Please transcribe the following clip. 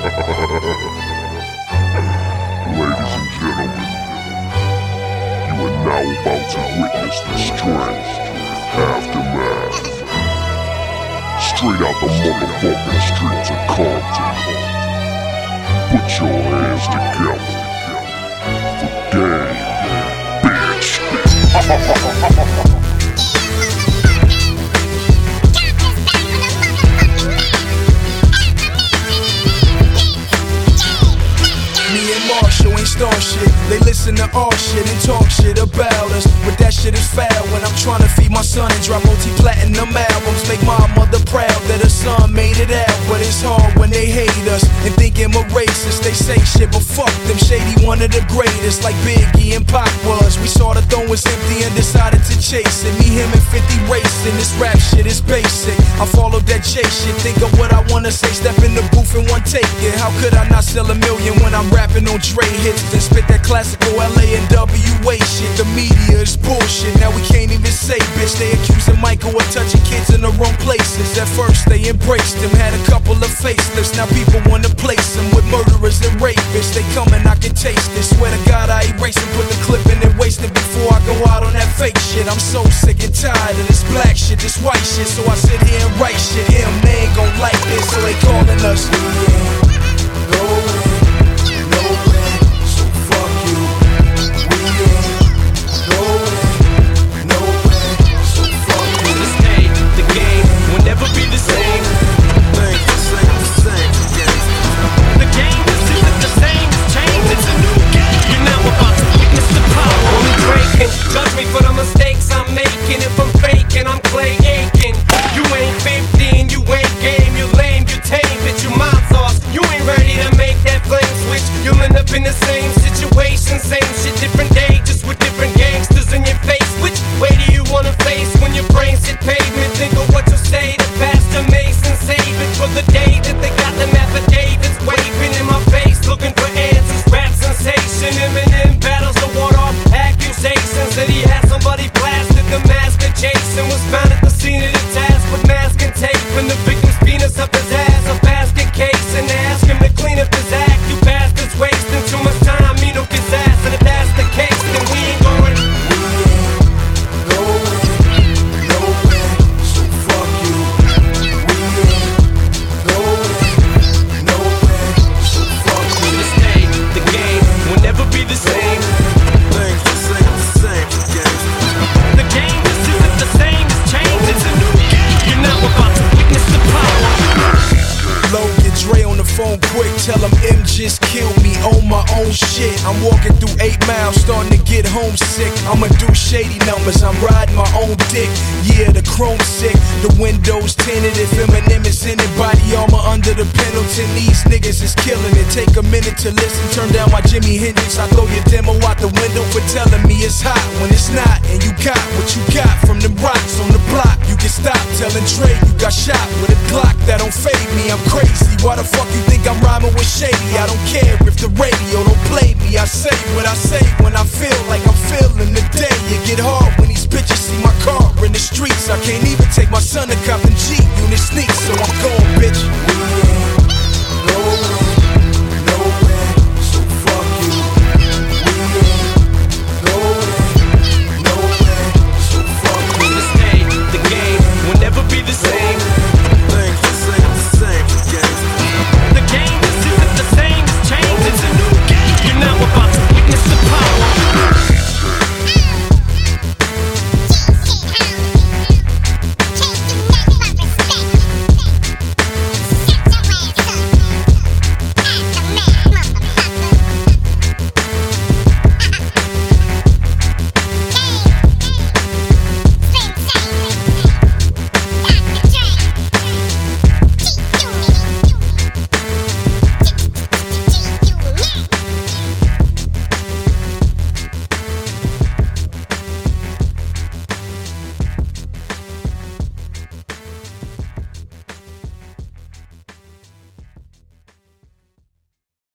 Ladies and gentlemen, you are now about to witness the strength aftermath. Straight out the motherfucking streets of Compton. Put your hands together for game, bitch. Marshall ain't star shit. They listen to our shit and talk shit about us, but that shit is foul. When I'm trying to feed my son and drop multi-platinum albums, make my mother proud that her son made it out. But it's hard when they hate us and think I'm a racist. They say shit, but fuck them. Shady, one of the greatest, like Biggie and Pac was. We saw the throne was empty and decided to chase it. Me, him, and 50 racing. This rap shit is basic. I followed that J shit. Think of what I wanna say. Step in the booth and one take it. How could I not sell a million when I'm rapping on Dre hits? Then spit that classical LA and WA shit. The media is bullshit. Now we can't even say bitch. They accusing Michael of touching kids in the wrong places. At first they embraced him, had a couple of facelifts. Now people wanna place him with murderers and rapists. They come and I can taste it. Swear to God I erase it, put the clip in and waste it before I go out on that fake shit. I'm so sick and tired of this black shit, this white shit. So I sit here and write shit. They ain't gon' like this, so they calling us. We ain't going nowhere, so fuck you. We ain't going nowhere, so fuck you. The stage, the game will never be the same. The game is isn't the same, it's changed, it's a new game. You're now about to witness the power. I'm breaking, judge me for the mistakes I'm making. If I'm faking, I'm Clay Aiken. You ain't 15, you ain't game, you lame, you tame, bitch, you mind sauce. You ain't ready to make that flame switch. You'll end up in the same situation, same shit, different day, just with different gangsters in your face. Which way do you wanna face when your brains hit pavement? Think of what you'll say to Pastor Mason, save it for the day that they got them affidavits waving in my face, looking for answers. Rap sensation, Eminem battles the ward off accusations that he had somebody blasted. The mask of Jason was found at the scene of the task with mask and tape, and the victim's penis up his ass, a basket case, and ask him to clean up his act. You bastards wasting too much time, me no pizzazz, and if that's the case, then we ain't going. Quick, tell him M just killed me on my own shit. I'm walking through 8 miles, starting to get homesick. I'ma do shady numbers, I'm riding my own dick. Yeah, the chrome sick, the windows tinted. If Eminem is in it, body armor under the Pendleton. These niggas is killing it. Take a minute to listen, turn down my Jimi Hendrix. I throw your demo out the window for telling me it's hot when it's not. And you got what you got from them rocks on the block. You can stop telling Dre you got shot with a Glock. That don't fade me, I'm crazy. Why the fuck you think I'm rhyming with shady? I don't care if the radio don't play me. I say what I say when I feel like I'm feeling the day. It get hard when these bitches see my car in the streets. I can't even take my son to cop and G unit sneaks, so I'm going, bitch.